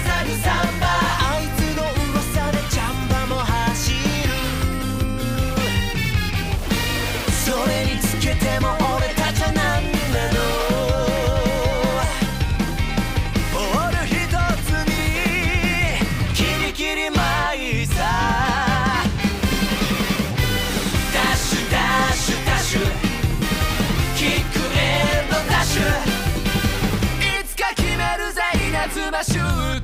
ザルサンバ、あいつの噂でジャンバも走る。それにつけても俺たちは何なの。ボール一つにキリキリマイさ、ダッシュダッシュダッシュ、キックエンドダッシュ、いつか決めるぜ稲妻シュート。